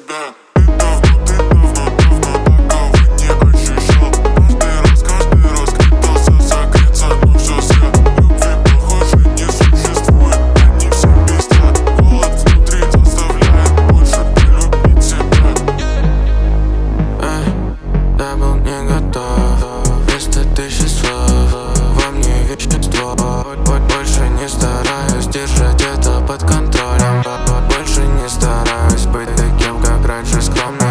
себя. Ты давно такого не ощущал. Каждый раз пытался согреться, но все зря. Любви, похоже, не существует, они все пиздят. Голод внутри заставляет больше полюбить себя. Я был не готов, вместо 1000 слов во мне вещество. Больше не стараюсь держать это под контролем. Больше не стараюсь быть таким, как раньше, скромно.